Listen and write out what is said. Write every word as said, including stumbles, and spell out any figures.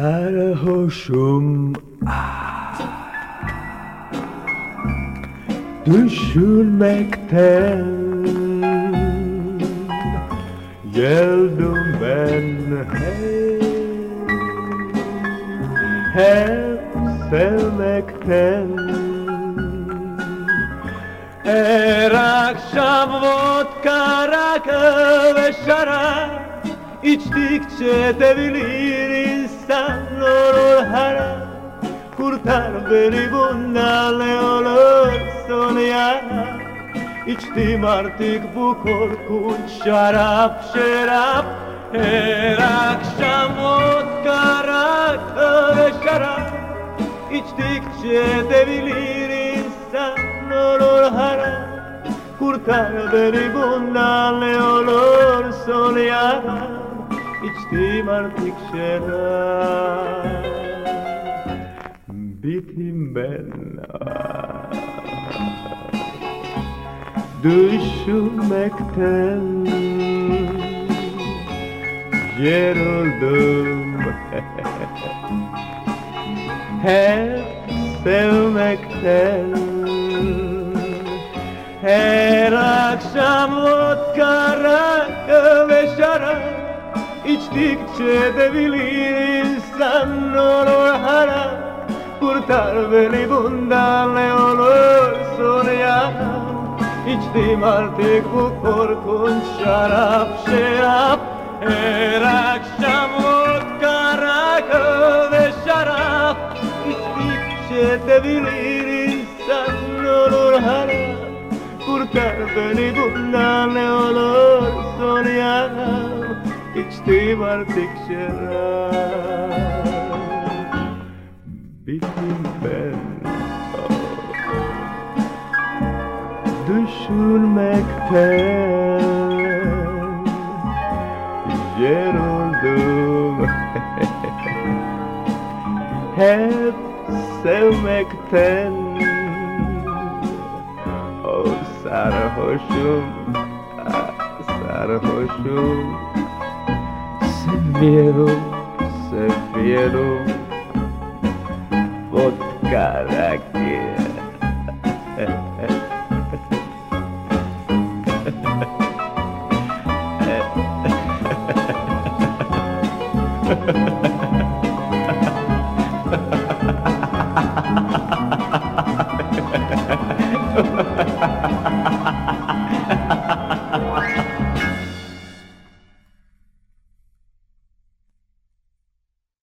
Sarhoşum ah, düşünmekten geldim ben hep, hep sevmekten. Her akşam vodka, rakı ve şarap İçtikçe devilir insan, olur harap. Kurtar beni bundan, ne olursun ya. İçtim artık bu korkunç şarap şarap. Her akşam vodka, rakı ve şarap İçtikçe devilir insan, olur harap. Kurtar beni bundan, ne olursun ya. İçtim artık şarap, bittim ben ah, düşünmekten yoruldum hep sevmekten. Her akşam vodka, rakı ve şarap İçtikçe devilir insan, olur harap. Kurtar beni bundan, ne olursun ya. İçtim artık bu korkunç şarap şarap. Her akşam vodka, rakı ve şarap İçtikçe devilir insan, olur harap. Kurtar beni bundan, ne olursun ya. İçtim artık şarap, bittim ben ah, düşünmekten yoruldum hep sevmekten. Oh sarhoşum ah, sarhoşum. Seviyorum, seviyorum vodka, rakı.